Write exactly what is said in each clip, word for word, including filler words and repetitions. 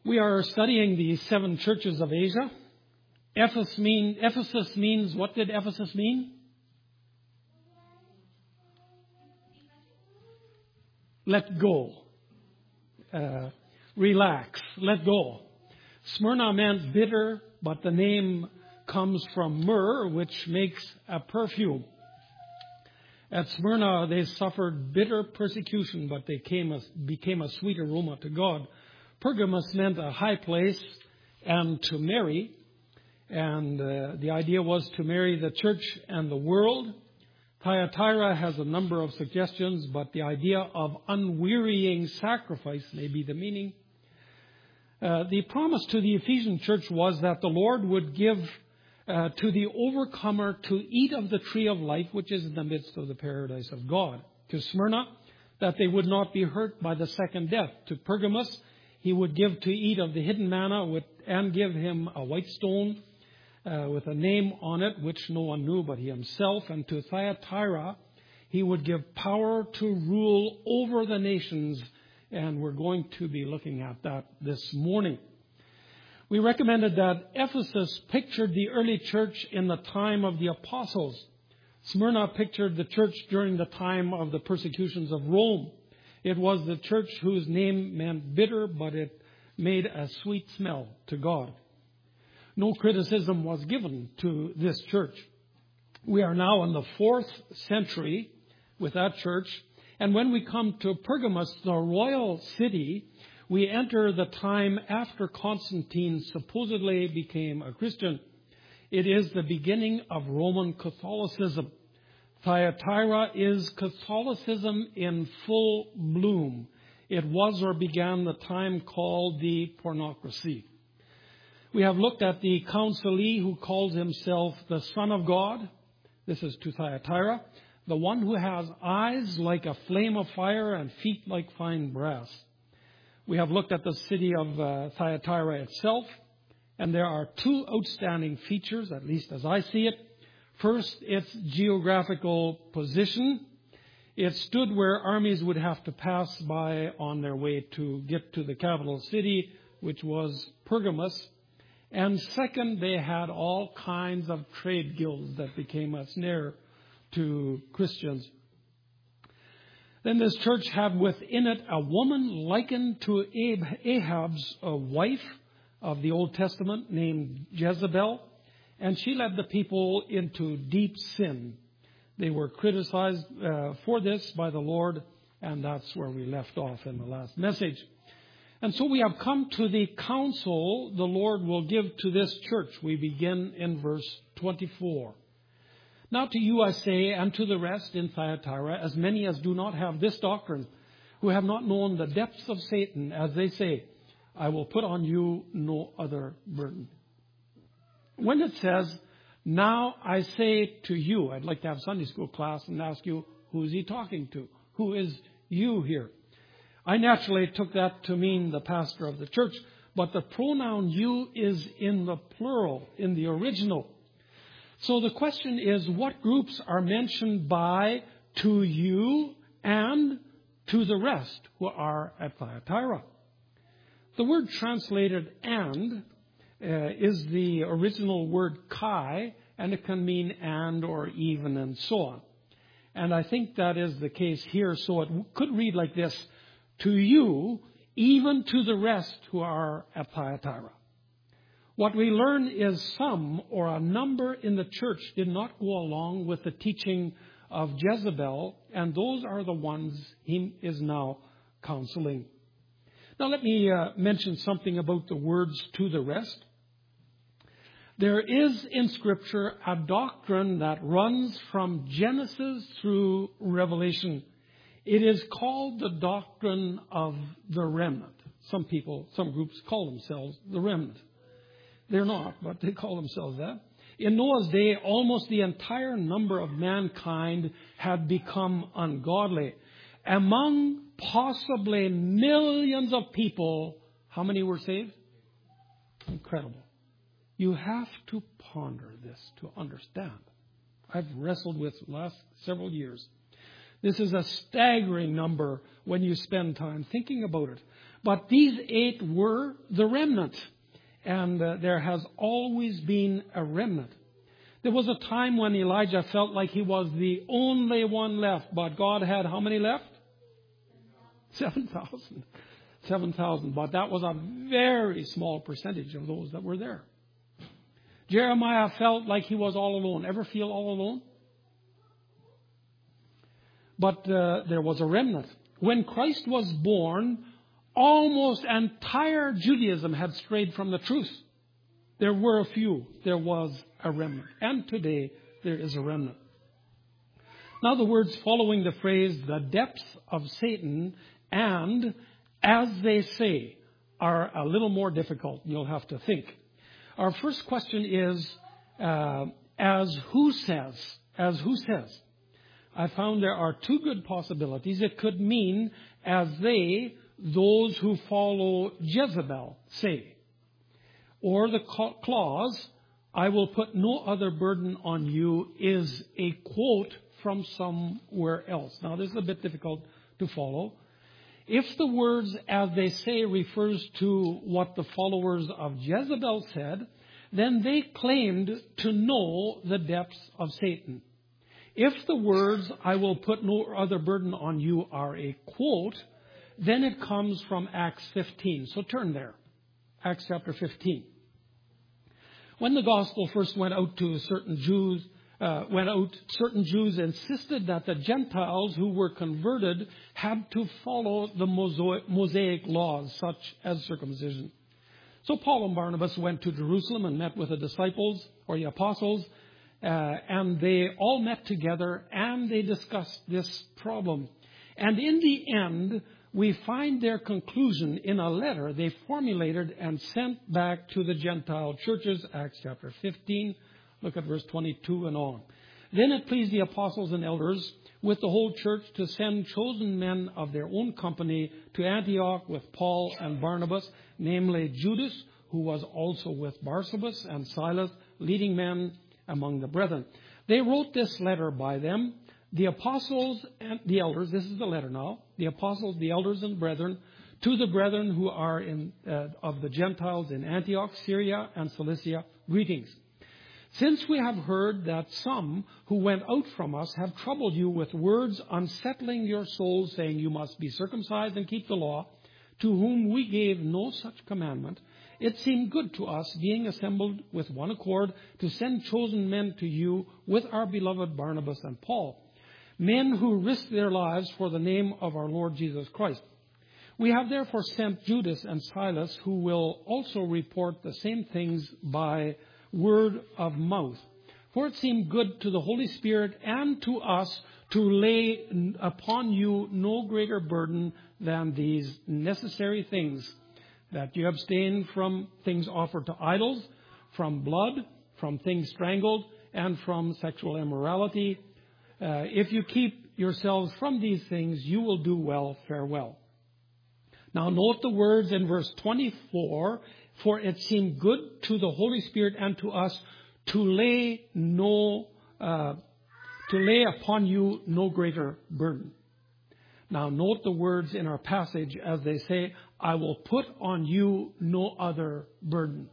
We are studying the seven churches of Asia. Ephesus, mean, Ephesus means, what did Ephesus mean? Let go. Uh, relax. Let go. Smyrna meant bitter, but the name comes from myrrh, which makes a perfume. At Smyrna, they suffered bitter persecution, but they came a, became a sweet aroma to God. Pergamos meant a high place and to marry. And uh, the idea was to marry the church and the world. Thyatira has a number of suggestions, but the idea of unwearying sacrifice may be the meaning. Uh, the promise to the Ephesian church was that the Lord would give uh, to the overcomer to eat of the tree of life, which is in the midst of the paradise of God. To Smyrna, that they would not be hurt by the second death. To Pergamos, he would give to eat of the hidden manna with, and give him a white stone uh, with a name on it, which no one knew but he himself. And to Thyatira, he would give power to rule over the nations. And we're going to be looking at that this morning. We recommended that Ephesus pictured the early church in the time of the apostles. Smyrna pictured the church during the time of the persecutions of Rome. It was the church whose name meant bitter, but it made a sweet smell to God. No criticism was given to this church. We are now in the fourth century with that church. And when we come to Pergamos, the royal city, we enter the time after Constantine supposedly became a Christian. It is the beginning of Roman Catholicism. Thyatira is Catholicism in full bloom. It was or began the time called the pornocracy. We have looked at the counselee who calls himself the Son of God. This is to Thyatira. The one who has eyes like a flame of fire and feet like fine brass. We have looked at the city of uh, Thyatira itself, and there are two outstanding features, at least as I see it. First, its geographical position. It stood where armies would have to pass by on their way to get to the capital city, which was Pergamos. And second, they had all kinds of trade guilds that became a snare to Christians. Then this church had within it a woman likened to Ahab's uh, wife of the Old Testament named Jezebel. And she led the people into deep sin. They were criticized uh, for this by the Lord, and that's where we left off in the last message. And so we have come to the counsel the Lord will give to this church. We begin in verse twenty-four. Now to you I say, and to the rest in Thyatira, as many as do not have this doctrine, who have not known the depths of Satan, as they say, I will put on you no other burden. When it says, now I say to you, I'd like to have Sunday school class and ask you, who is he talking to? Who is you here? I naturally took that to mean the pastor of the church, but the pronoun you is in the plural, in the original. So the question is, what groups are mentioned by to you and to the rest who are at Thyatira? The word translated and uh, is the original word kai, and it can mean and or even and so on. And I think that is the case here. So it could read like this, to you, even to the rest who are at Thyatira. What we learn is some or a number in the church did not go along with the teaching of Jezebel, and those are the ones he is now counseling. Now let me uh, mention something about the words to the rest. There is in Scripture a doctrine that runs from Genesis through Revelation. It is called the doctrine of the remnant. Some people, some groups call themselves the remnant. They're not, but they call themselves that. In Noah's day, almost the entire number of mankind had become ungodly. Among possibly millions of people, how many were saved? Incredible. You have to ponder this to understand. I've wrestled with the last several years. This is a staggering number when you spend time thinking about it. But these eight were the remnant. And uh, there has always been a remnant. There was a time when Elijah felt like he was the only one left. But God had how many left? seven thousand. seven thousand. But that was a very small percentage of those that were there. Jeremiah felt like he was all alone. Ever feel all alone? But uh, there was a remnant. When Christ was born, almost entire Judaism had strayed from the truth. There were a few. There was a remnant. And today, there is a remnant. Now, the words following the phrase, the depths of Satan, and as they say, are a little more difficult. You'll have to think. Our first question is, uh, as who says? As who says? I found there are two good possibilities. It could mean, as they, those who follow Jezebel, say. Or the clause, I will put no other burden on you, is a quote from somewhere else. Now, this is a bit difficult to follow. If the words, as they say, refers to what the followers of Jezebel said, then they claimed to know the depths of Satan. If the words, I will put no other burden on you, are a quote, then it comes from Acts fifteen. So turn there. Acts chapter fifteen. When the gospel first went out to certain Jews, uh, went out, certain Jews insisted that the Gentiles who were converted had to follow the Mosaic laws, such as circumcision. So Paul and Barnabas went to Jerusalem and met with the disciples, or the apostles, uh, and they all met together and they discussed this problem. And in the end, we find their conclusion in a letter they formulated and sent back to the Gentile churches, Acts chapter fifteen. Look at verse twenty-two and on. Then it pleased the apostles and elders with the whole church to send chosen men of their own company to Antioch with Paul and Barnabas, namely Judas, who was also with Barsabbas, and Silas, leading men among the brethren. They wrote this letter by them. The apostles and the elders, this is the letter now, the apostles, the elders and brethren, to the brethren who are in uh, of the Gentiles in Antioch, Syria, and Cilicia, greetings. Since we have heard that some who went out from us have troubled you with words unsettling your souls, saying you must be circumcised and keep the law, to whom we gave no such commandment, it seemed good to us, being assembled with one accord, to send chosen men to you with our beloved Barnabas and Paul, men who risked their lives for the name of our Lord Jesus Christ. We have therefore sent Judas and Silas, who will also report the same things by word of mouth. For it seemed good to the Holy Spirit and to us to lay upon you no greater burden than these necessary things, that you abstain from things offered to idols, from blood, from things strangled, and from sexual immorality. Uh, if you keep yourselves from these things, you will do well. Farewell. Now note the words in verse twenty-four, for it seemed good to the Holy Spirit and to us to lay no, uh, to lay upon you no greater burden. Now note the words in our passage as they say, I will put on you no other burden.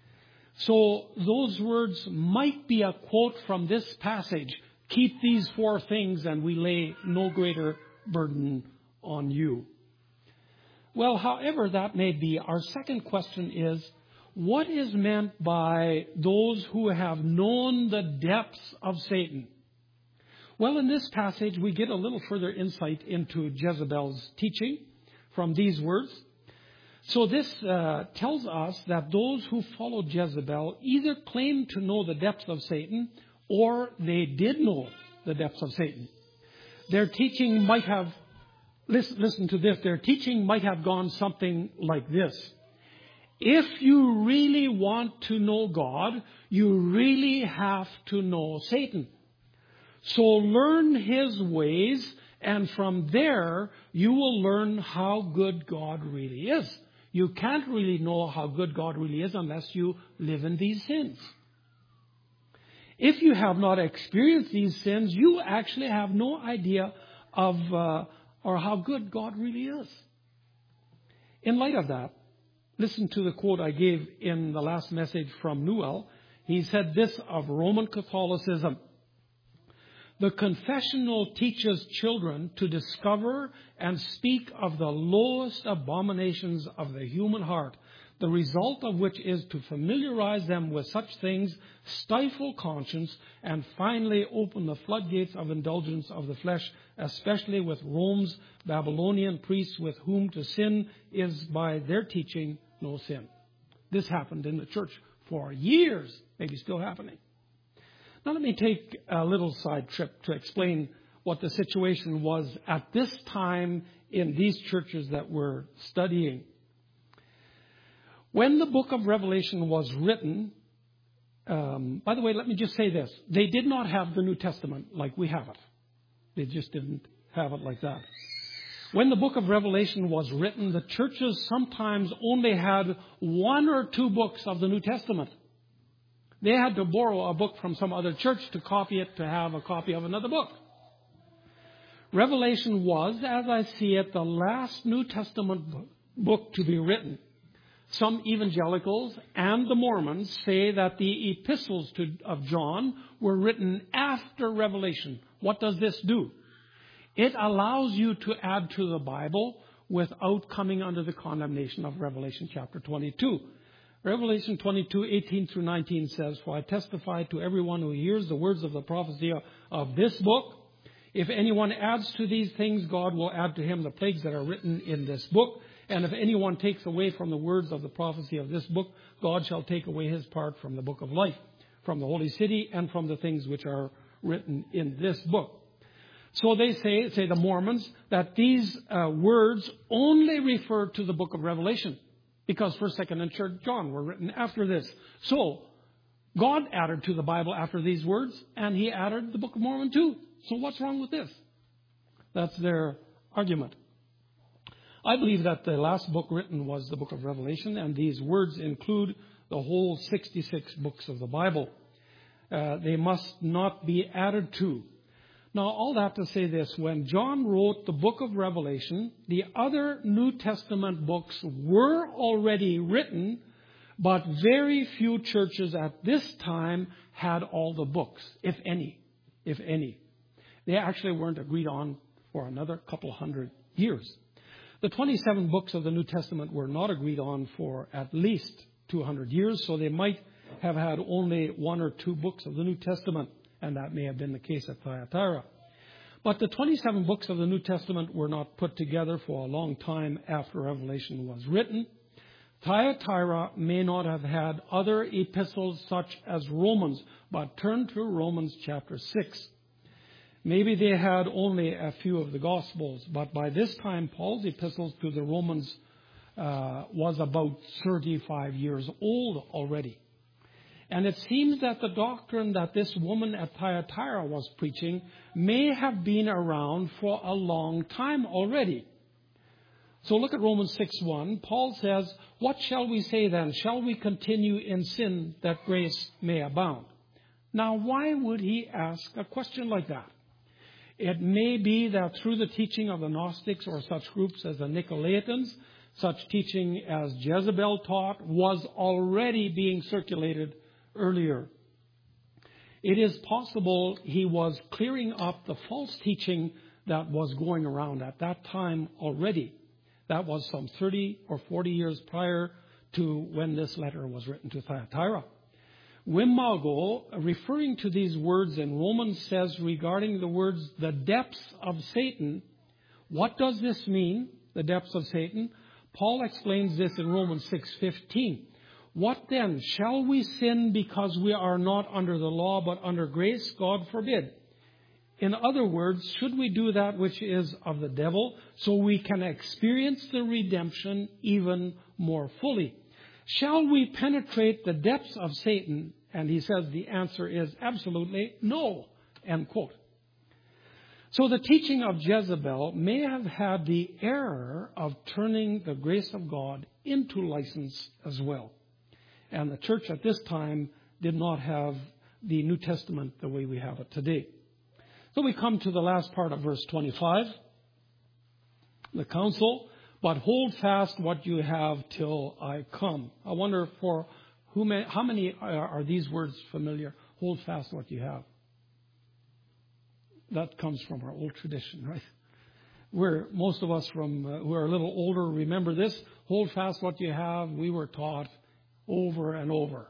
So those words might be a quote from this passage. Keep these four things and we lay no greater burden on you. Well, however that may be, our second question is, what is meant by those who have known the depths of Satan? Well, in this passage, we get a little further insight into Jezebel's teaching from these words. So this uh, tells us that those who follow Jezebel either claim to know the depths of Satan or they did know the depths of Satan. Their teaching might have, listen, listen to this, their teaching might have gone something like this. If you really want to know God, you really have to know Satan. So learn his ways, and from there you will learn how good God really is. You can't really know how good God really is unless you live in these sins. If you have not experienced these sins, you actually have no idea of uh, or how good God really is. In light of that, listen to the quote I gave in the last message from Newell. He said this of Roman Catholicism: the confessional teaches children to discover and speak of the lowest abominations of the human heart, the result of which is to familiarize them with such things, stifle conscience, and finally open the floodgates of indulgence of the flesh, especially with Rome's Babylonian priests, with whom to sin is by their teaching no sin. This happened in the church for years, maybe still happening. Now let me take a little side trip to explain what the situation was at this time in these churches that we're studying. When the book of Revelation was written, um, by the way, let me just say this. They did not have the New Testament like we have it. They just didn't have it like that. When the book of Revelation was written, the churches sometimes only had one or two books of the New Testament. They had to borrow a book from some other church to copy it, to have a copy of another book. Revelation was, as I see it, the last New Testament book to be written. Some evangelicals and the Mormons say that the epistles to, of John were written after Revelation. What does this do? It allows you to add to the Bible without coming under the condemnation of Revelation chapter twenty-two. Revelation twenty-two, eighteen through nineteen says, "For I testify to everyone who hears the words of the prophecy of this book. If anyone adds to these things, God will add to him the plagues that are written in this book. And if anyone takes away from the words of the prophecy of this book, God shall take away his part from the book of life, from the holy city, and from the things which are written in this book." So they say, say the Mormons, that these uh, words only refer to the book of Revelation, because first, second, and third John were written after this. So God added to the Bible after these words, and he added the Book of Mormon too. So what's wrong with this? That's their argument. I believe that the last book written was the book of Revelation, and these words include the whole sixty-six books of the Bible. Uh, they must not be added to. Now, all that to say this: when John wrote the book of Revelation, the other New Testament books were already written, but very few churches at this time had all the books, if any, if any. They actually weren't agreed on for another couple hundred years. The twenty-seven books of the New Testament were not agreed on for at least two hundred years, so they might have had only one or two books of the New Testament, and that may have been the case at Thyatira. But the twenty-seven books of the New Testament were not put together for a long time after Revelation was written. Thyatira may not have had other epistles such as Romans, but turn to Romans chapter six. Maybe they had only a few of the Gospels, but by this time, Paul's epistles to the Romans uh, was about thirty-five years old already. And it seems that the doctrine that this woman at Thyatira was preaching may have been around for a long time already. So look at Romans six one. Paul says, "What shall we say then? Shall we continue in sin that grace may abound?" Now, why would he ask a question like that? It may be that through the teaching of the Gnostics or such groups as the Nicolaitans, such teaching as Jezebel taught was already being circulated earlier. It is possible he was clearing up the false teaching that was going around at that time already. That was some thirty or forty years prior to when this letter was written to Thyatira. Wim referring to these words in Romans, says regarding the words, the depths of Satan, what does this mean, the depths of Satan? Paul explains this in Romans six fifteen. "What then? Shall we sin because we are not under the law but under grace? God forbid." In other words, should we do that which is of the devil so we can experience the redemption even more fully? Shall we penetrate the depths of Satan? And he says the answer is absolutely no, end quote. So the teaching of Jezebel may have had the error of turning the grace of God into license as well. And the church at this time did not have the New Testament the way we have it today. So we come to the last part of verse twenty-five. The council, but hold fast what you have till I come. I wonder for who may, how many are, are these words familiar? Hold fast what you have. That comes from our old tradition, right? We're, most of us from uh, who are a little older remember this. Hold fast what you have. We were taught over and over.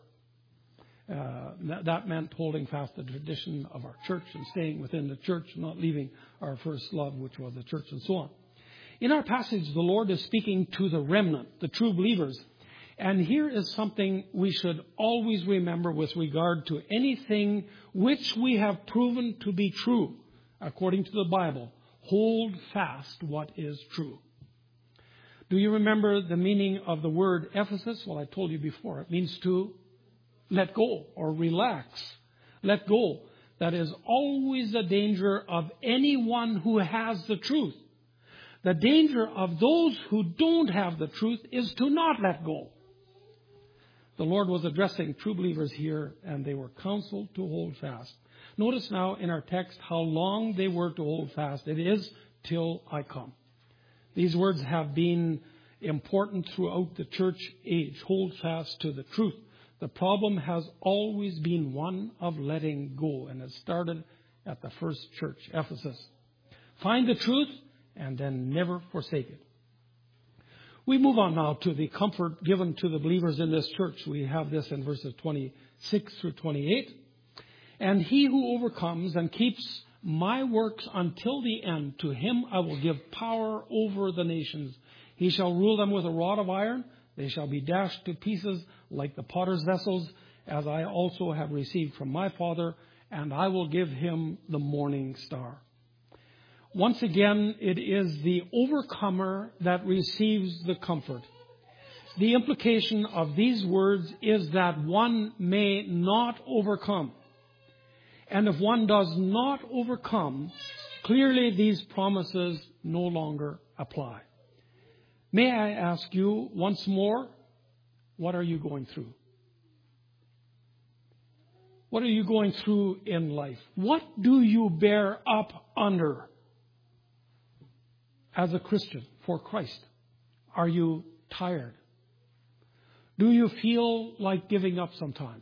Uh, that, that meant holding fast the tradition of our church and staying within the church, not leaving our first love, which was the church, and so on. In our passage, the Lord is speaking to the remnant, the true believers. And here is something we should always remember with regard to anything which we have proven to be true, according to the Bible. Hold fast what is true. Do you remember the meaning of the word Ephesus? Well, I told you before. It means to let go or relax. Let go. That is always the danger of anyone who has the truth. The danger of those who don't have the truth is to not let go. The Lord was addressing true believers here, and they were counseled to hold fast. Notice now in our text how long they were to hold fast. It is till I come. These words have been important throughout the church age. Hold fast to the truth. The problem has always been one of letting go, and it started at the first church, Ephesus. Find the truth and then never forsake it. We move on now to the comfort given to the believers in this church. We have this in verses twenty-six through twenty-eight. And he who overcomes and keeps my works until the end, to him I will give power over the nations. He shall rule them with a rod of iron. They shall be dashed to pieces like the potter's vessels, as I also have received from my Father, and I will give him the morning star. Once again, it is the overcomer that receives the comfort. The implication of these words is that one may not overcome. And if one does not overcome, clearly these promises no longer apply. May I ask you once more, what are you going through? What are you going through in life? What do you bear up under as a Christian for Christ? Are you tired? Do you feel like giving up sometimes?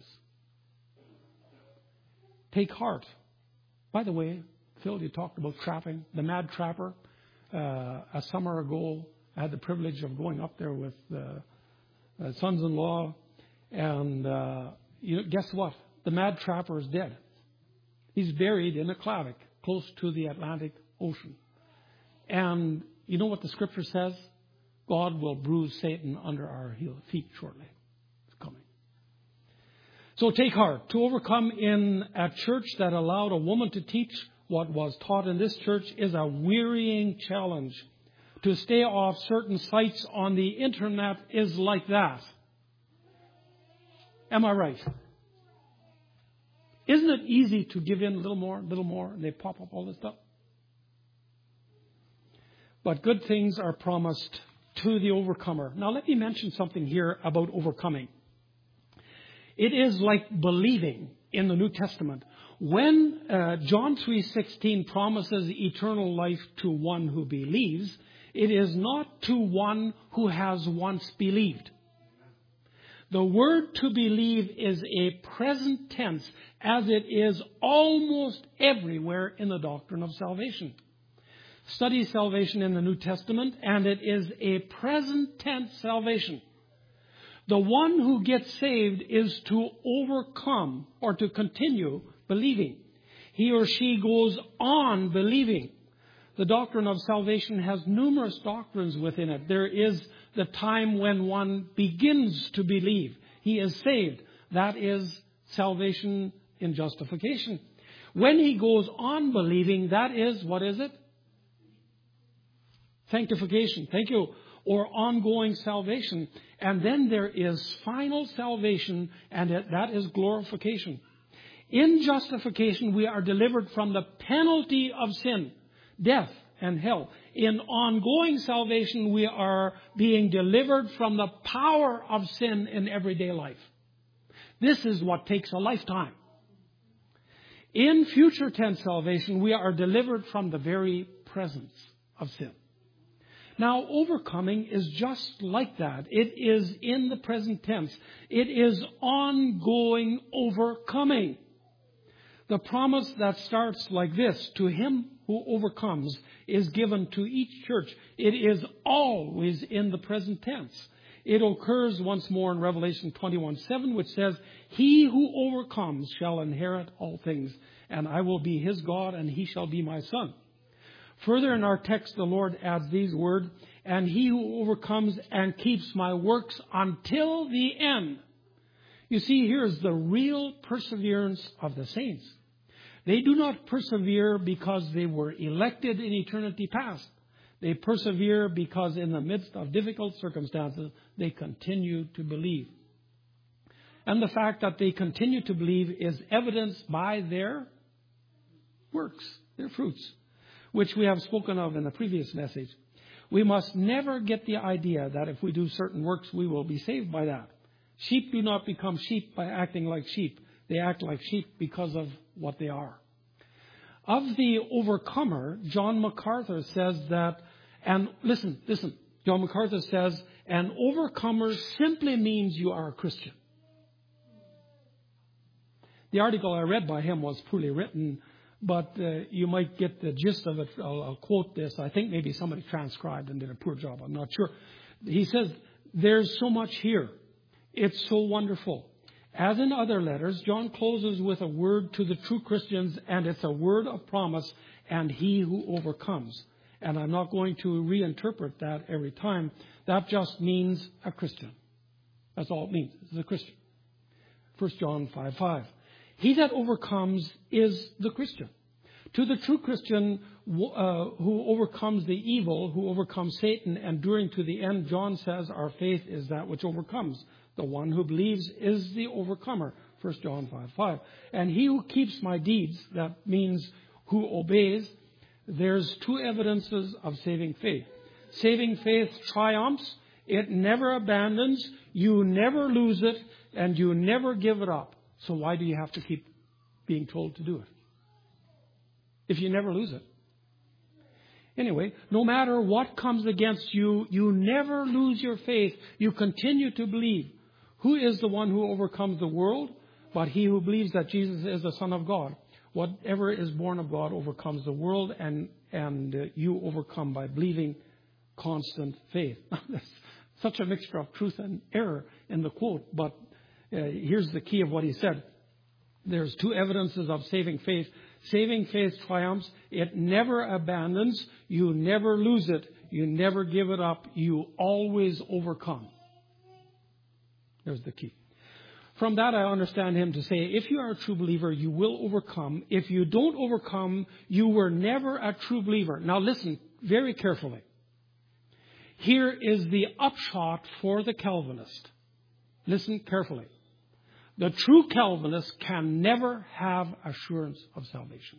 Take heart. By the way, Phil, you talked about trapping, the mad trapper. Uh, a summer ago, I had the privilege of going up there with uh, uh, sons-in-law, and uh, you know, guess what? The mad trapper is dead. He's buried in a Klavik close to the Atlantic Ocean. And you know what the Scripture says? God will bruise Satan under our heel, feet shortly. It's coming. So take heart. To overcome in a church that allowed a woman to teach what was taught in this church is a wearying challenge. To stay off certain sites on the internet is like that. Am I right? Isn't it easy to give in a little more, a little more, and they pop up all this stuff? But good things are promised to the overcomer. Now let me mention something here about overcoming. It is like believing in the New Testament. When uh, John three sixteen promises eternal life to one who believes, it is not to one who has once believed. The word to believe is a present tense, as it is almost everywhere in the doctrine of salvation. Study salvation in the New Testament, and it is a present tense salvation. The one who gets saved is to overcome or to continue believing. He or she goes on believing. The doctrine of salvation has numerous doctrines within it. There is the time when one begins to believe. He is saved. That is salvation in justification. When he goes on believing, that is, what is it? Sanctification. Thank you. Or ongoing salvation. And then there is final salvation, and that is glorification. In justification, we are delivered from the penalty of sin, death, and hell. In ongoing salvation, we are being delivered from the power of sin in everyday life. This is what takes a lifetime. In future tense salvation, we are delivered from the very presence of sin. Now, overcoming is just like that. It is in the present tense. It is ongoing overcoming. The promise that starts like this, to him who overcomes, is given to each church. It is always in the present tense. It occurs once more in Revelation twenty-one seven, which says, he who overcomes shall inherit all things, and I will be his God, and he shall be my son. Further in our text, the Lord adds these words, and he who overcomes and keeps my works until the end. You see, here's the real perseverance of the saints. They do not persevere because they were elected in eternity past. They persevere because in the midst of difficult circumstances, they continue to believe. And the fact that they continue to believe is evidenced by their works, their fruits, which we have spoken of in the previous message. We must never get the idea that if we do certain works, we will be saved by that. Sheep do not become sheep by acting like sheep. They act like sheep because of what they are. Of the overcomer, John MacArthur says that, and listen, listen, John MacArthur says, an overcomer simply means you are a Christian. The article I read by him was poorly written, but uh, you might get the gist of it. I'll, I'll quote this. I think maybe somebody transcribed and did a poor job. I'm not sure. He says, there's so much here. It's so wonderful. As in other letters, John closes with a word to the true Christians, and it's a word of promise, and he who overcomes. And I'm not going to reinterpret that every time. That just means a Christian. That's all it means. It's a Christian. First John five five. He that overcomes is the Christian. To the true Christian uh, who overcomes the evil, who overcomes Satan, enduring to the end, John says our faith is that which overcomes. The one who believes is the overcomer. First John five five. And he who keeps my deeds, that means who obeys, there's two evidences of saving faith. Saving faith triumphs. It never abandons. You never lose it. And you never give it up. So why do you have to keep being told to do it? If you never lose it. Anyway, no matter what comes against you, you never lose your faith. You continue to believe. Who is the one who overcomes the world? But he who believes that Jesus is the Son of God. Whatever is born of God overcomes the world, and, and uh, you overcome by believing constant faith. That's such a mixture of truth and error in the quote, but uh, here's the key of what he said. There's two evidences of saving faith. Saving faith triumphs. It never abandons. You never lose it. You never give it up. You always overcome. There's the key. From that, I understand him to say, if you are a true believer, you will overcome. If you don't overcome, you were never a true believer. Now listen very carefully. Here is the upshot for the Calvinist. Listen carefully. The true Calvinist can never have assurance of salvation.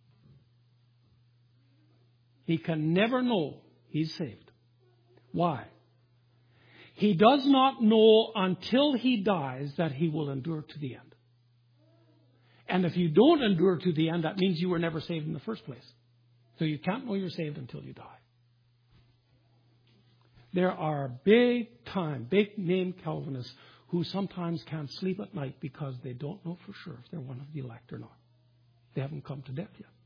He can never know he's saved. Why? He does not know until he dies that he will endure to the end. And if you don't endure to the end, that means you were never saved in the first place. So you can't know you're saved until you die. There are big time, big name Calvinists who sometimes can't sleep at night because they don't know for sure if they're one of the elect or not. They haven't come to death yet.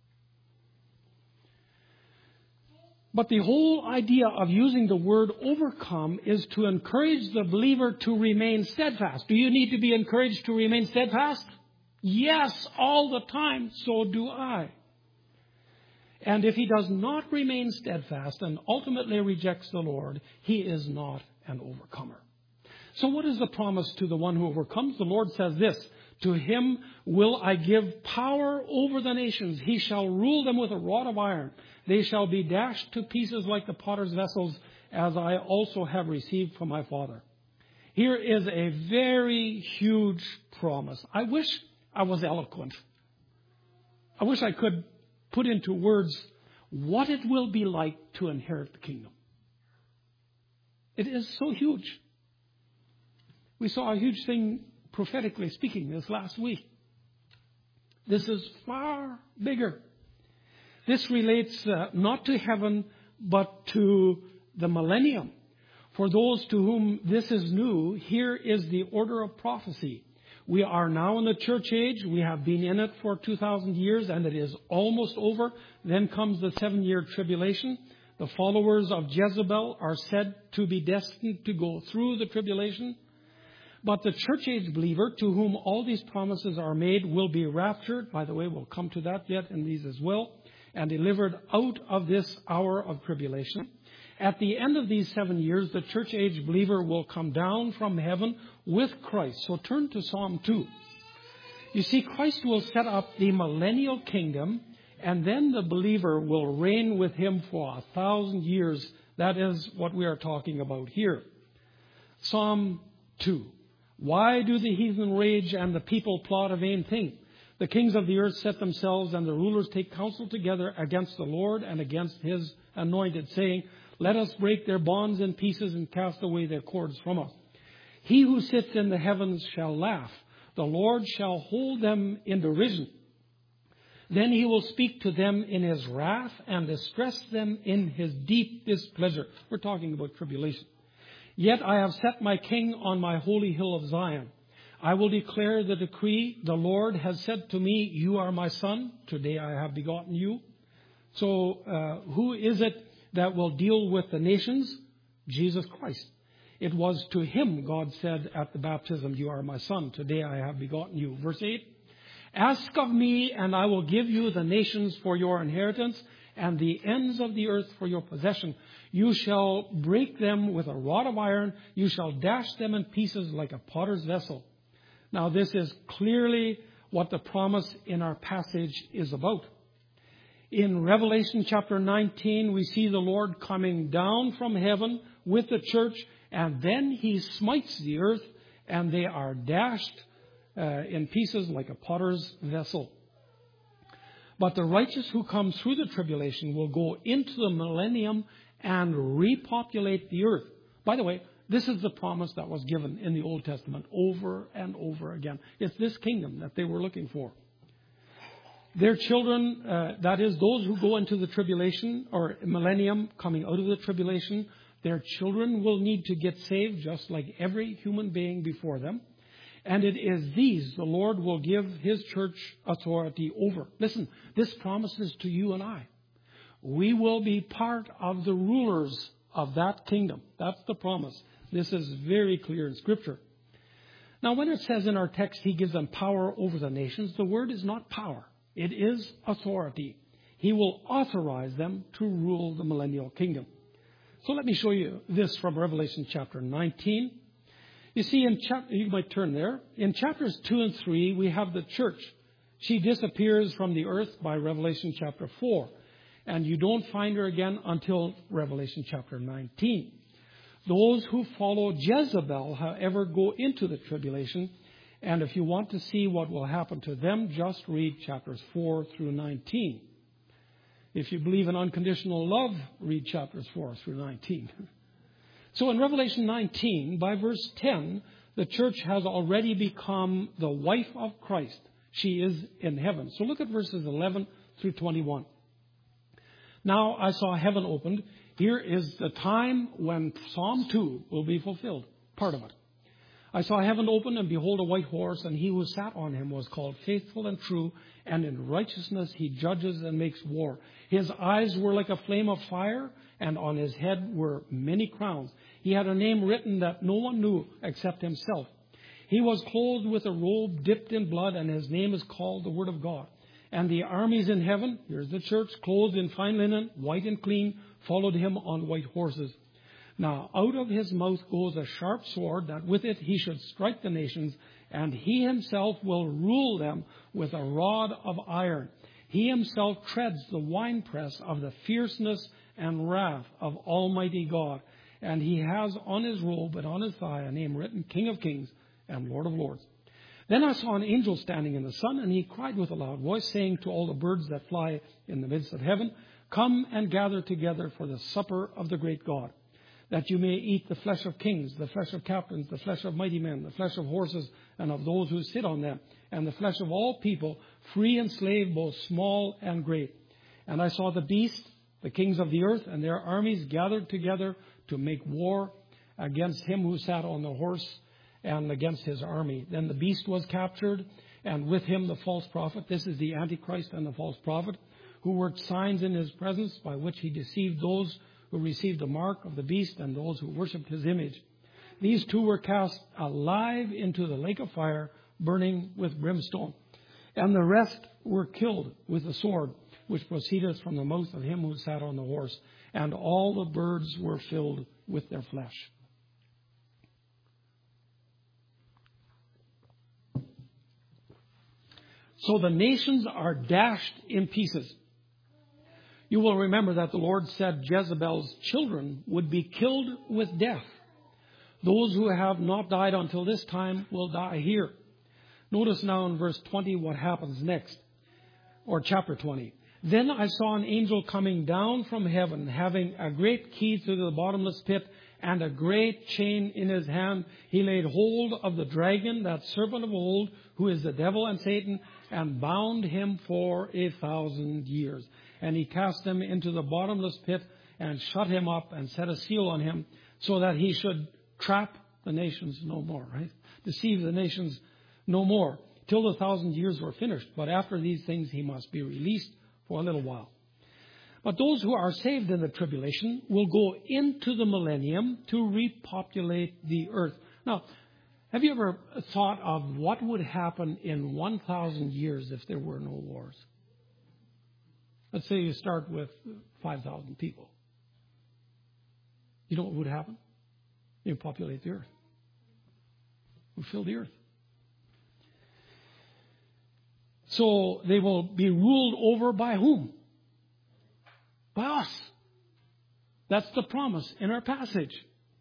But the whole idea of using the word overcome is to encourage the believer to remain steadfast. Do you need to be encouraged to remain steadfast? Yes, all the time. So do I. And if he does not remain steadfast and ultimately rejects the Lord, he is not an overcomer. So what is the promise to the one who overcomes? The Lord says this, to him will I give power over the nations. He shall rule them with a rod of iron. They shall be dashed to pieces like the potter's vessels, as I also have received from my Father. Here is a very huge promise. I wish I was eloquent. I wish I could put into words what it will be like to inherit the kingdom. It is so huge. We saw a huge thing prophetically speaking this last week. This is far bigger. This relates uh, not to heaven, but to the millennium. For those to whom this is new, here is the order of prophecy. We are now in the church age. We have been in it for two thousand years, and it is almost over. Then comes the seven-year tribulation. The followers of Jezebel are said to be destined to go through the tribulation. But the church age believer, to whom all these promises are made, will be raptured. By the way, we'll come to that yet in these as well. And delivered out of this hour of tribulation. At the end of these seven years, the church age believer will come down from heaven with Christ. So turn to Psalm two. You see, Christ will set up the millennial kingdom, and then the believer will reign with him for a thousand years. That is what we are talking about here. Psalm two. Why do the heathen rage and the people plot a vain thing? The kings of the earth set themselves, and the rulers take counsel together against the Lord and against his anointed, saying, let us break their bonds in pieces and cast away their cords from us. He who sits in the heavens shall laugh. The Lord shall hold them in derision. Then he will speak to them in his wrath and distress them in his deep displeasure. We're talking about tribulation. Yet I have set my king on my holy hill of Zion. I will declare the decree. The Lord has said to me, you are my son. Today I have begotten you. So uh, who is it that will deal with the nations? Jesus Christ. It was to him God said at the baptism, you are my son. Today I have begotten you. Verse eight. Ask of me, and I will give you the nations for your inheritance, and the ends of the earth for your possession. You shall break them with a rod of iron. You shall dash them in pieces like a potter's vessel. Now this is clearly what the promise in our passage is about. In Revelation chapter nineteen, we see the Lord coming down from heaven with the church, and then he smites the earth, and they are dashed uh, in pieces like a potter's vessel. But the righteous who come through the tribulation will go into the millennium and repopulate the earth. By the way, this is the promise that was given in the Old Testament over and over again. It's this kingdom that they were looking for. Their children, uh, that is, those who go into the tribulation or millennium coming out of the tribulation, their children will need to get saved just like every human being before them. And it is these the Lord will give his church authority over. Listen, this promises to you and I. We will be part of the rulers of that kingdom. That's the promise. This is very clear in Scripture. Now, when it says in our text, he gives them power over the nations, the word is not power. It is authority. He will authorize them to rule the millennial kingdom. So let me show you this from Revelation chapter nineteen. You see, in chapter, you might turn there. In chapters two and three, we have the church. She disappears from the earth by Revelation chapter four. And you don't find her again until Revelation chapter nineteen. Those who follow Jezebel, however, go into the tribulation. And if you want to see what will happen to them, just read chapters four through nineteen. If you believe in unconditional love, read chapters four through nineteen. So in Revelation nineteen, by verse ten, the church has already become the wife of Christ. She is in heaven. So look at verses eleven through twenty-one. Now I saw heaven opened. Here is the time when Psalm two will be fulfilled, part of it. I saw heaven open, and behold, a white horse, and he who sat on him was called Faithful and True, and in righteousness he judges and makes war. His eyes were like a flame of fire, and on his head were many crowns. He had a name written that no one knew except himself. He was clothed with a robe dipped in blood, and his name is called the Word of God. And the armies in heaven, here's the church, clothed in fine linen, white and clean, followed him on white horses. Now, out of his mouth goes a sharp sword, that with it he should strike the nations, and he himself will rule them with a rod of iron. He himself treads the winepress of the fierceness and wrath of Almighty God. And he has on his robe and on his thigh a name written, King of Kings and Lord of Lords. Then I saw an angel standing in the sun, and he cried with a loud voice, saying to all the birds that fly in the midst of heaven, Come and gather together for the supper of the great God, that you may eat the flesh of kings, the flesh of captains, the flesh of mighty men, the flesh of horses and of those who sit on them, and the flesh of all people, free and slave, both small and great. And I saw the beast, the kings of the earth, and their armies gathered together to make war against him who sat on the horse and against his army. Then the beast was captured, and with him the false prophet. This is the Antichrist and the false prophet, who worked signs in his presence by which he deceived those who received the mark of the beast and those who worshipped his image. These two were cast alive into the lake of fire, burning with brimstone. And the rest were killed with the sword, which proceeded from the mouth of him who sat on the horse. And all the birds were filled with their flesh. So the nations are dashed in pieces. You will remember that the Lord said Jezebel's children would be killed with death. Those who have not died until this time will die here. Notice now in verse twenty what happens next, or chapter twenty. Then I saw an angel coming down from heaven, having a great key to the bottomless pit and a great chain in his hand. He laid hold of the dragon, that serpent of old, who is the devil and Satan, and bound him for a thousand years. And he cast him into the bottomless pit and shut him up and set a seal on him, so that he should trap the nations no more, right? Deceive the nations no more, till the thousand years were finished. But after these things he must be released for a little while. But those who are saved in the tribulation will go into the millennium to repopulate the earth. Now, have you ever thought of what would happen in one thousand years if there were no wars? Let's say you start with five thousand people. You know what would happen? You populate the earth. You fill the earth. So they will be ruled over by whom? By us. That's the promise in our passage.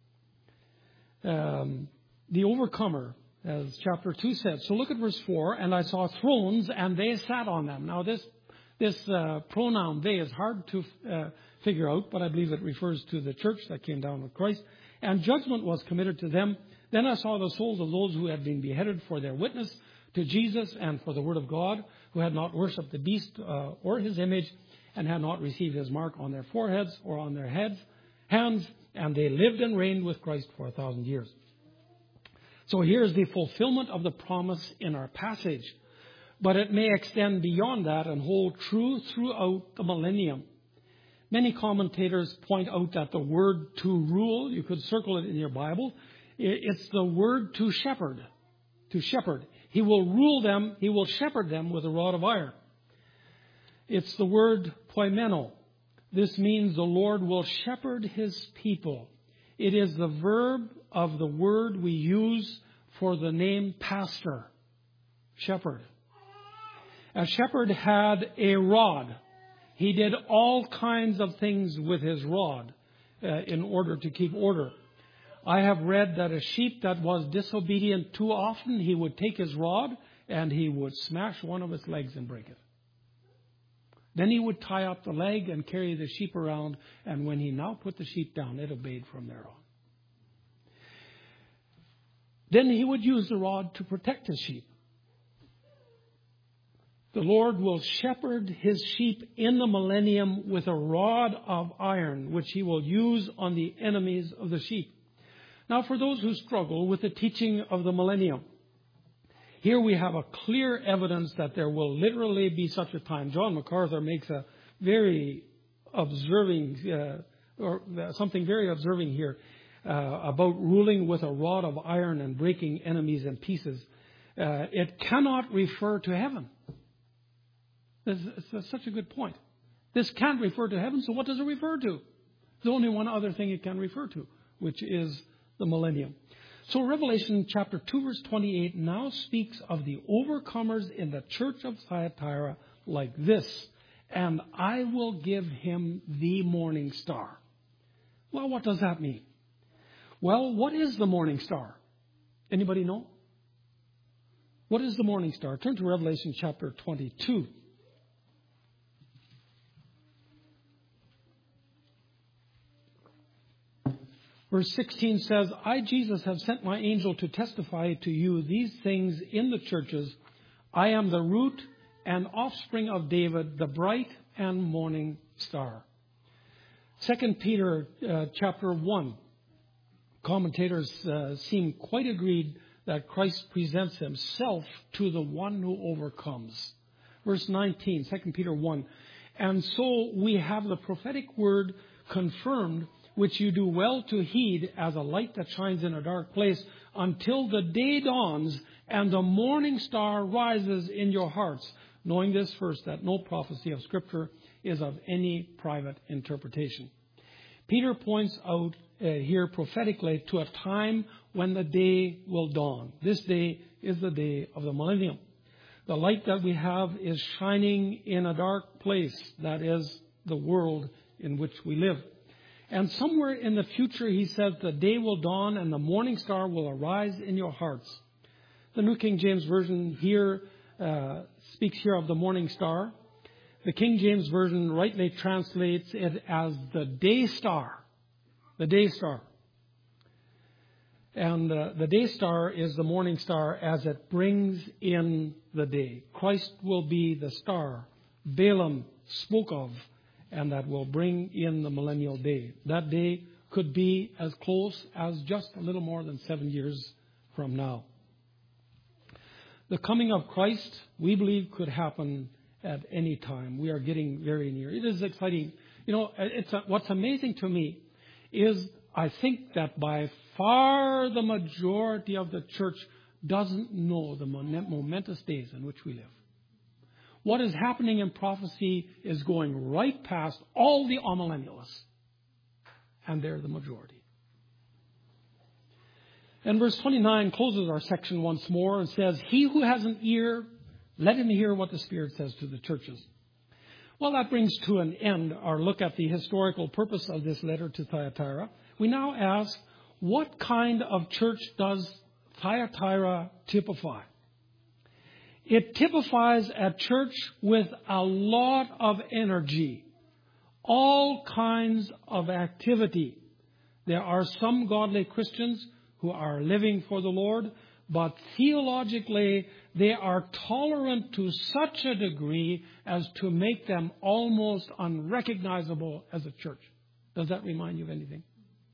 Um, the overcomer, as chapter two said. So look at verse four. And I saw thrones, and they sat on them. Now this this uh, pronoun they is hard to uh, figure out, but I believe it refers to the church that came down with Christ. And judgment was committed to them. Then I saw the souls of those who had been beheaded for their witness to Jesus and for the word of God, who had not worshipped the beast uh, or his image, and had not received his mark on their foreheads or on their heads, hands, and they lived and reigned with Christ for a thousand years. So here's the fulfillment of the promise in our passage. But it may extend beyond that and hold true throughout the millennium. Many commentators point out that the word to rule, you could circle it in your Bible, it's the word to shepherd. To shepherd. He will rule them, he will shepherd them with a rod of iron. It's the word poimeno. This means the Lord will shepherd his people. It is the verb of the word we use for the name pastor. Shepherd. A shepherd had a rod. He did all kinds of things with his rod uh, in order to keep order. I have read that a sheep that was disobedient too often, he would take his rod and he would smash one of its legs and break it. Then he would tie up the leg and carry the sheep around, and when he now put the sheep down, it obeyed from there on. Then he would use the rod to protect his sheep. The Lord will shepherd his sheep in the millennium with a rod of iron, which he will use on the enemies of the sheep. Now, for those who struggle with the teaching of the millennium, here we have a clear evidence that there will literally be such a time. John MacArthur makes a very observing, uh, or something very observing here uh, about ruling with a rod of iron and breaking enemies in pieces. Uh, it cannot refer to heaven. This is such a good point. This can't refer to heaven, so what does it refer to? There's only one other thing it can refer to, which is the millennium. So Revelation chapter two verse twenty-eight now speaks of the overcomers in the church of Thyatira like this: and I will give him the morning star. Well, what does that mean? Well, what is the morning star? Anybody know? What is the morning star? Turn to Revelation chapter twenty-two. Verse sixteen says, I, Jesus, have sent my angel to testify to you these things in the churches. I am the root and offspring of David, the bright and morning star. Second Peter uh, chapter one, Commentators uh, seem quite agreed that Christ presents himself to the one who overcomes. Verse nineteen, Second Peter one. And so we have the prophetic word confirmed, which you do well to heed as a light that shines in a dark place, until the day dawns and the morning star rises in your hearts. Knowing this first, that no prophecy of Scripture is of any private interpretation. Peter points out uh, here prophetically to a time when the day will dawn. This day is the day of the millennium. The light that we have is shining in a dark place, that is the world in which we live. And somewhere in the future, he says, the day will dawn and the morning star will arise in your hearts. The New King James Version here uh, speaks here of the morning star. The King James Version rightly translates it as the day star. The day star. And uh, the day star is the morning star as it brings in the day. Christ will be the star Balaam spoke of, and that will bring in the millennial day. That day could be as close as just a little more than seven years from now. The coming of Christ, we believe, could happen at any time. We are getting very near. It is exciting. You know, it's a, what's amazing to me is I think that by far the majority of the church doesn't know the momentous days in which we live. What is happening in prophecy is going right past all the amillennialists. And they're the majority. And verse twenty-nine closes our section once more and says, he who has an ear, let him hear what the Spirit says to the churches. Well, that brings to an end our look at the historical purpose of this letter to Thyatira. We now ask, what kind of church does Thyatira typify? It typifies a church with a lot of energy, all kinds of activity. There are some godly Christians who are living for the Lord, but theologically they are tolerant to such a degree as to make them almost unrecognizable as a church. Does that remind you of anything?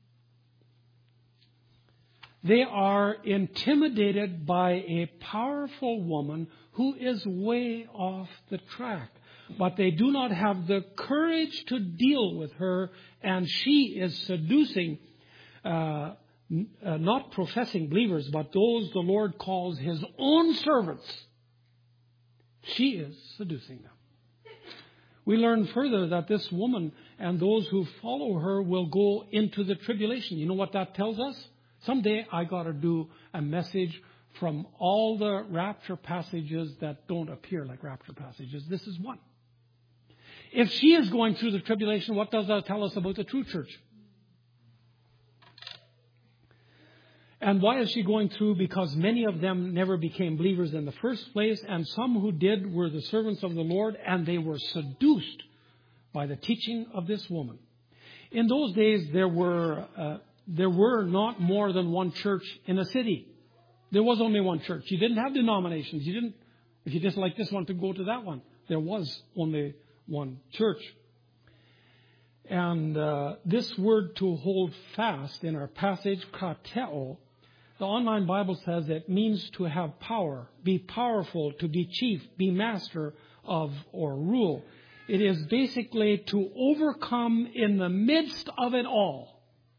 They are intimidated by a powerful woman who is way off the track. But they do not have the courage to deal with her, and she is seducing uh, uh, not professing believers, but those the Lord calls his own servants. She is seducing them. We learn further that this woman and those who follow her will go into the tribulation. You know what that tells us? Someday I got to do a message from all the rapture passages that don't appear like rapture passages. This is one. If she is going through the tribulation, what does that tell us about the true church? And why is she going through? Because many of them never became believers in the first place, and some who did were the servants of the Lord, and they were seduced by the teaching of this woman. In those days, there were uh, there were not more than one church in a city. There was only one church. You didn't have denominations. You didn't, if you just like this one, to go to that one. There was only one church. And uh, this word to hold fast in our passage, krateo, the Online Bible says it means to have power, be powerful, to be chief, be master of or rule. It is basically to overcome in the midst of it all.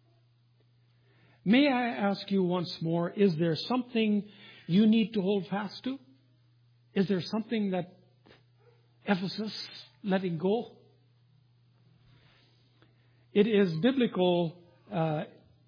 May I ask you once more, is there something you need to hold fast to? Is there something that Ephesus letting go? It is biblical. Uh,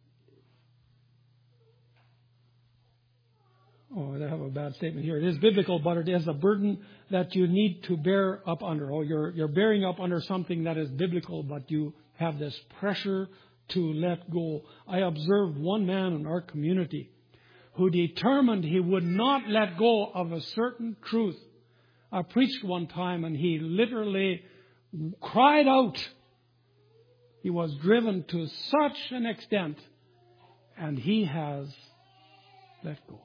oh, I have a bad statement here. It is biblical, but it is a burden that you need to bear up under. Oh, you're you're bearing up under something that is biblical, but you have this pressure to let go. I observed one man in our community who determined he would not let go of a certain truth. I preached one time and he literally cried out. He was driven to such an extent, and he has let go.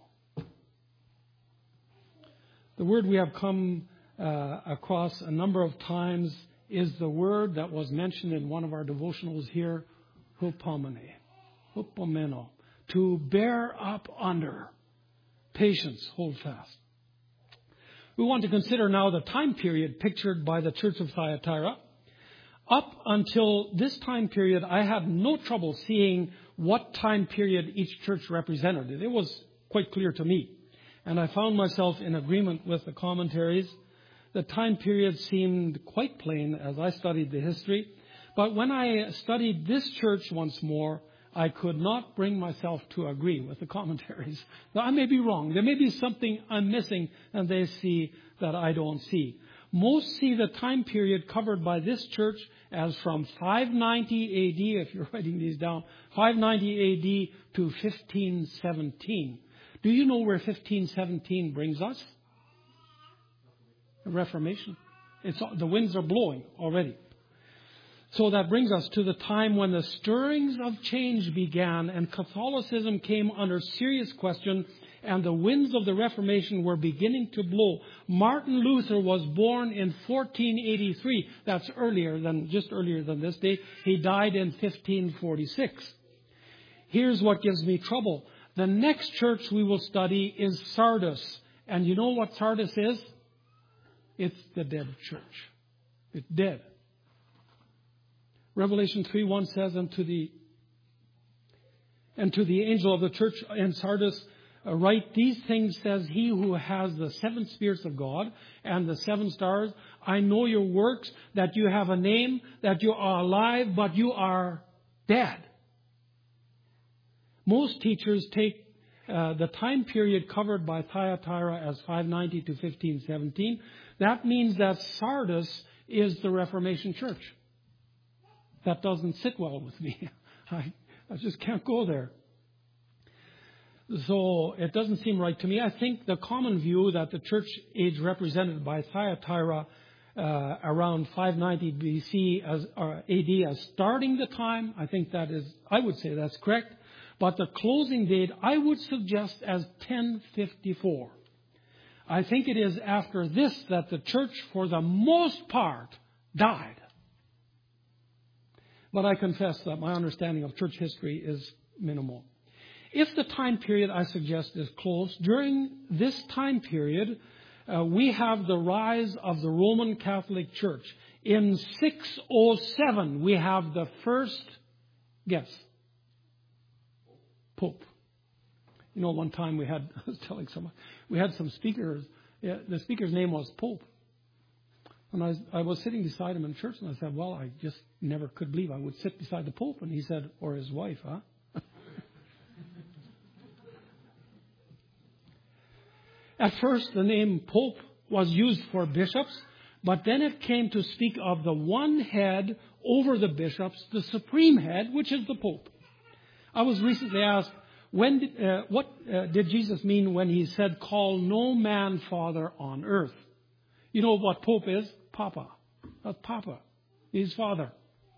The word we have come uh, across a number of times is the word that was mentioned in one of our devotionals here, hupomene, hupomeno. to bear up under. Patience, hold fast. We want to consider now the time period pictured by the church of Thyatira. Up until this time period, I had no trouble seeing what time period each church represented. It was quite clear to me. And I found myself in agreement with the commentaries. The time period seemed quite plain as I studied the history. But when I studied this church once more, I could not bring myself to agree with the commentaries. Now, I may be wrong. There may be something I'm missing and they see that I don't see. Most see the time period covered by this church as from five ninety A D, if you're writing these down, five ninety A D to fifteen seventeen. Do you know where fifteen seventeen brings us? The Reformation. It's, the winds are blowing already. So that brings us to the time when the stirrings of change began and Catholicism came under serious question and the winds of the Reformation were beginning to blow. Martin Luther was born in fourteen eighty-three. That's earlier than, just earlier than this date. He died in fifteen forty-six. Here's what gives me trouble. The next church we will study is Sardis. And you know what Sardis is? It's the dead church. It's dead. Revelation three one says, and to the and to the angel of the church in Sardis, uh, write these things, says he who has the seven spirits of God and the seven stars. I know your works, that you have a name, that you are alive, but you are dead. Most teachers take uh, the time period covered by Thyatira as five ninety to fifteen seventeen. That means that Sardis is the Reformation church. That doesn't sit well with me. I, I just can't go there. So it doesn't seem right to me. I think the common view that the church age represented by Thyatira uh, around five ninety B C as or A D as starting the time, I think that is, I would say that's correct. But the closing date, I would suggest as ten fifty-four. I think it is after this that the church, for the most part, died. But I confess that my understanding of church history is minimal. If the time period I suggest is close, during this time period, uh, we have the rise of the Roman Catholic Church. In six oh seven, we have the first, guess, Pope. You know, one time we had, I was telling someone, we had some speakers, yeah, the speaker's name was Pope. And I was, I was sitting beside him in church, and I said, well, I just never could believe I would sit beside the Pope. And he said, or his wife, huh? At first, the name Pope was used for bishops, but then it came to speak of the one head over the bishops, the supreme head, which is the Pope. I was recently asked, when did, uh, what uh, did Jesus mean when he said, call no man father on earth? You know what Pope is? Papa. That's Papa. He's father.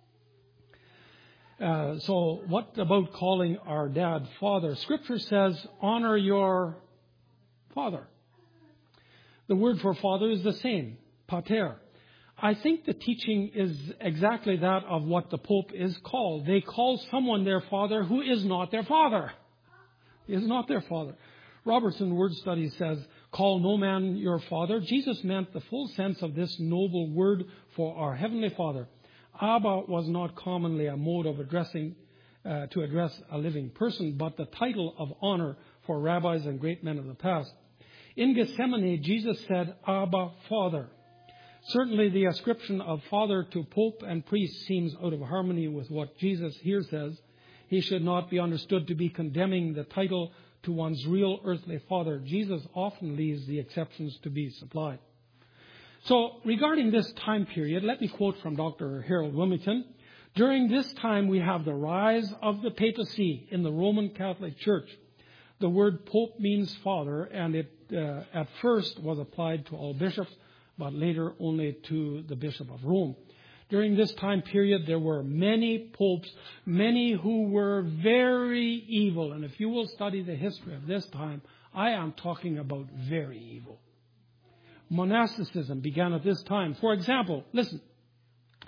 Uh, so what about calling our dad father? Scripture says, honor your father. The word for father is the same, pater. I think the teaching is exactly that of what the Pope is called. They call someone their father who is not their father. He is not their father. Robertson Word Study says, call no man your father. Jesus meant the full sense of this noble word for our Heavenly Father. Abba was not commonly a mode of addressing, uh, to address a living person, but the title of honor for rabbis and great men of the past. In Gethsemane, Jesus said, Abba, Father. Certainly the ascription of father to pope and priest seems out of harmony with what Jesus here says. He should not be understood to be condemning the title to one's real earthly father. Jesus often leaves the exceptions to be supplied. So regarding this time period, let me quote from Doctor Harold Wilmington. During this time, we have the rise of the papacy in the Roman Catholic Church. The word pope means father, and it uh, at first was applied to all bishops, but later only to the Bishop of Rome. During this time period, there were many popes, many who were very evil. And if you will study the history of this time, I am talking about very evil. Monasticism began at this time. For example, listen,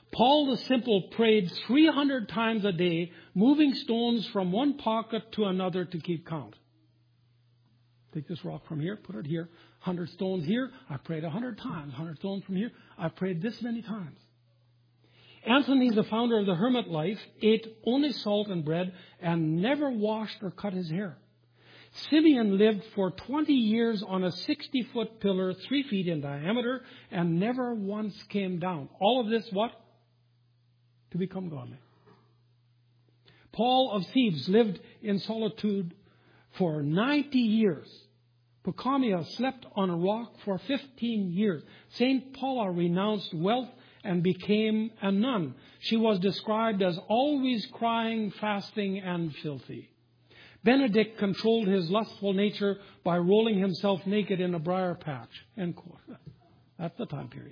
Paul the Simple prayed three hundred times a day, moving stones from one pocket to another to keep count. Take this rock from here, put it here. one hundred stones here, I prayed one hundred times. one hundred stones from here, I prayed this many times. Anthony, the founder of the hermit life, ate only salt and bread and never washed or cut his hair. Simeon lived for twenty years on a sixty-foot pillar, three feet in diameter, and never once came down. All of this, what? To become godly. Paul of Thebes lived in solitude for ninety years. Pacamia slept on a rock for fifteen years. Saint Paula renounced wealth and became a nun. She was described as always crying, fasting, and filthy. Benedict controlled his lustful nature by rolling himself naked in a briar patch. End quote. That's the time period.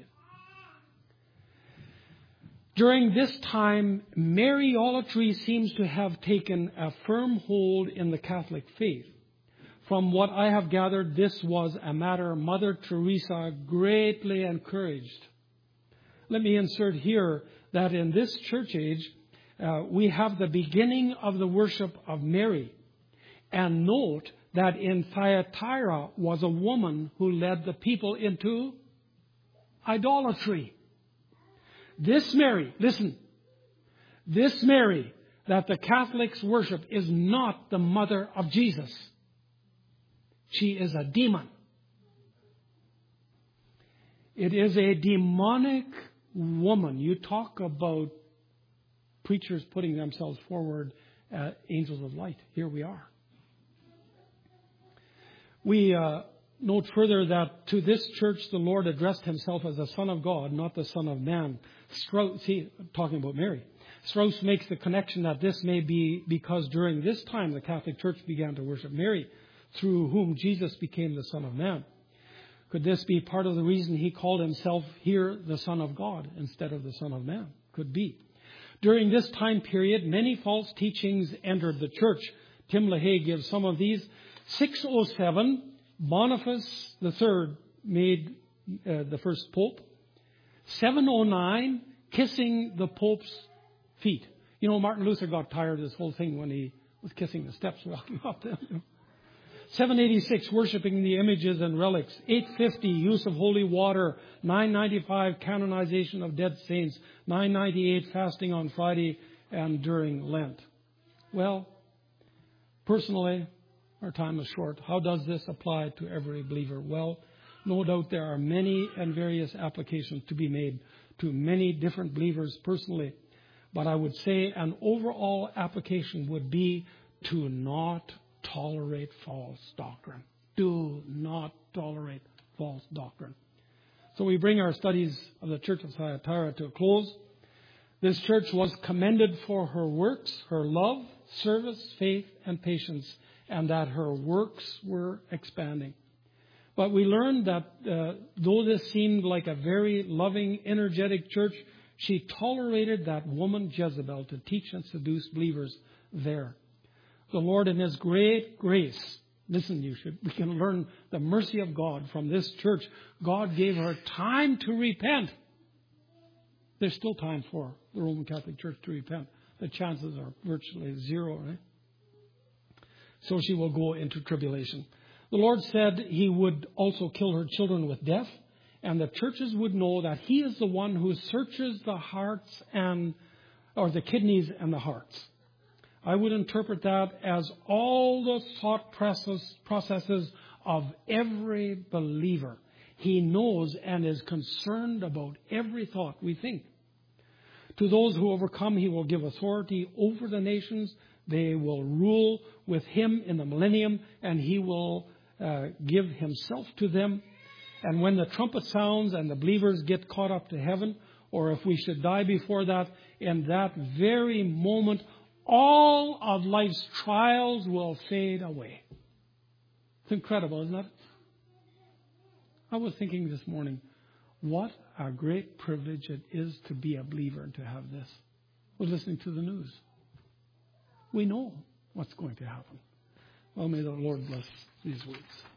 During this time, Mariolatry seems to have taken a firm hold in the Catholic faith. From what I have gathered, this was a matter Mother Teresa greatly encouraged. Let me insert here that in this church age, uh, we have the beginning of the worship of Mary. And note that in Thyatira was a woman who led the people into idolatry. This Mary, listen, this Mary that the Catholics worship is not the mother of Jesus. She is a demon. It is a demonic woman. You talk about preachers putting themselves forward as angels of light. Here we are. We uh, note further that to this church the Lord addressed himself as the Son of God, not the Son of Man. Strauss, see, talking about Mary. Strauss makes the connection that this may be because during this time the Catholic Church began to worship Mary, through whom Jesus became the Son of Man. Could this be part of the reason he called himself here the Son of God instead of the Son of Man? Could be. During this time period, many false teachings entered the church. Tim LaHaye gives some of these. six oh seven, Boniface the Third made uh, the first pope. seven oh nine, kissing the Pope's feet. You know, Martin Luther got tired of this whole thing when he was kissing the steps walking up them. seven eighty-six, worshipping the images and relics. eight fifty, use of holy water. nine ninety-five, canonization of dead saints. nine ninety-eight, fasting on Friday and during Lent. Well, personally, our time is short. How does this apply to every believer? Well, no doubt there are many and various applications to be made to many different believers personally. But I would say an overall application would be to not tolerate false doctrine. Do not tolerate false doctrine. So we bring our studies of the Church of Thyatira to a close. This church was commended for her works, her love, service, faith, and patience, and that her works were expanding. But we learned that uh, though this seemed like a very loving, energetic church, she tolerated that woman Jezebel to teach and seduce believers there. The Lord in His great grace, listen, you should, we can learn the mercy of God from this church. God gave her time to repent. There's still time for the Roman Catholic Church to repent. The chances are virtually zero, right? So she will go into tribulation. The Lord said He would also kill her children with death, and the churches would know that He is the one who searches the hearts and, or the kidneys and the hearts. I would interpret that as all the thought process, processes of every believer. He knows and is concerned about every thought we think. To those who overcome, He will give authority over the nations. They will rule with Him in the millennium, and He will uh, give Himself to them. And when the trumpet sounds and the believers get caught up to heaven, or if we should die before that, in that very moment, all of life's trials will fade away. It's incredible, isn't it? I was thinking this morning, what a great privilege it is to be a believer and to have this. I was listening to the news. We know what's going to happen. Well, may the Lord bless these words.